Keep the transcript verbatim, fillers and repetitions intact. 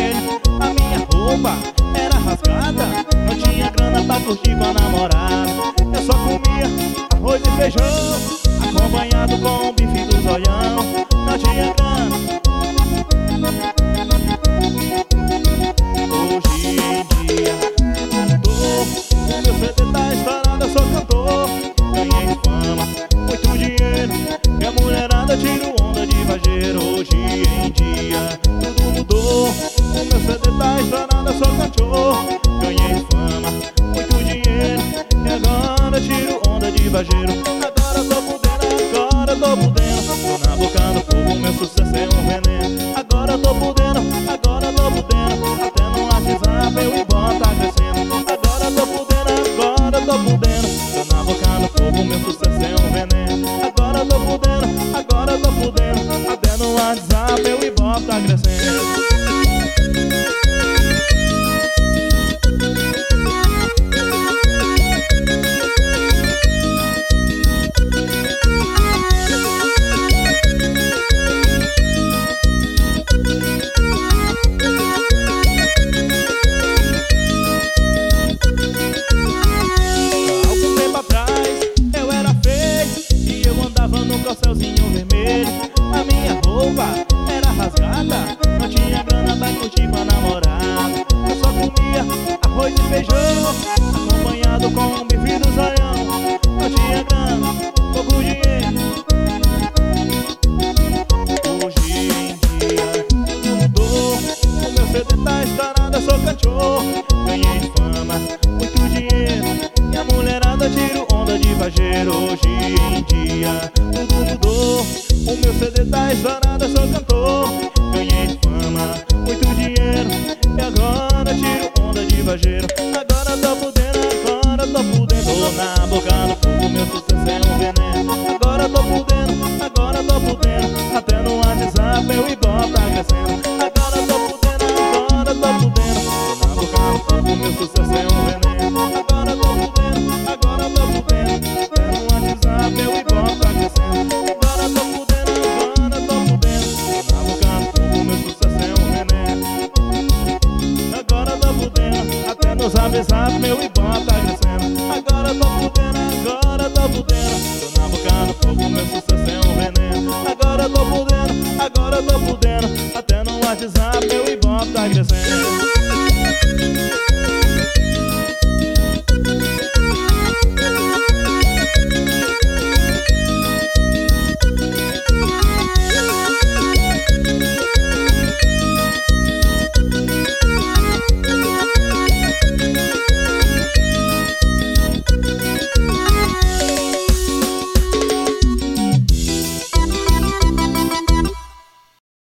vermelho. A minha roupa era rasgada, não tinha grana pra curtir com a namorada. Eu só comia arroz e feijão, acompanhado com o bife do zoião. Não tinha grana. Hoje em dia tô, o meu C D tá estourado, eu sou cantor. Ganhei fama, muito dinheiro, e a mulherada tira onda de vageiro. Hoje em dia tudo mudou, o meu C D tá estourado, eu sou cantor. Ganhei fama, muito dinheiro, e agora tiro onda de vageiro. Agora tô podendo, agora tô podendo, tô na boca do povo, meu sucesso é um veneno. Agora tô podendo, agora tô podendo, até no WhatsApp eu e bota crescendo. Agora tô podendo, agora tô podendo, tô na boca do povo, meu sucesso é um veneno. Agora tô podendo, agora tô podendo, até no WhatsApp eu e bota crescendo. Corcelzinho vermelho, a minha roupa era rasgada, não tinha grana pra curtir com a namorada. Eu só comia arroz e feijão, acompanhado com um bife do zoião. Não tinha grana, pouco dinheiro. Hoje em dia tudo mudou, o meu C D tá estourado, eu sou cantor. Ganhei fama, muito dinheiro, e a mulherada tira onda de vageiro. Hoje em dia tudo mudou, o meu C D tá estourado, eu sou cantor. Ganhei fama, muito dinheiro, e agora tiro onda de vageiro. Agora tô podendo, agora tô podendo, tô na boca do povo, meu sucesso é um veneno. Agora tô podendo, agora tô podendo, até no WhatsApp eu e bota crescendo. Agora tô podendo, agora tô podendo, tô na boca do povo, meu sucesso é um veneno. Agora tô podendo, agora tô podendo, até no WhatsApp eu e bota crescendo. Agora tô podendo, agora tô podendo, tô na boca do povo, meu sucesso é um veneno. Agora tô podendo, até no zap zap meu ibope tá crescendo. Agora tô podendo, agora tô podendo, tô na boca do povo, meu sucesso é um veneno. Agora tô podendo, agora tô podendo, até no WhatsApp meu ibope tá crescendo.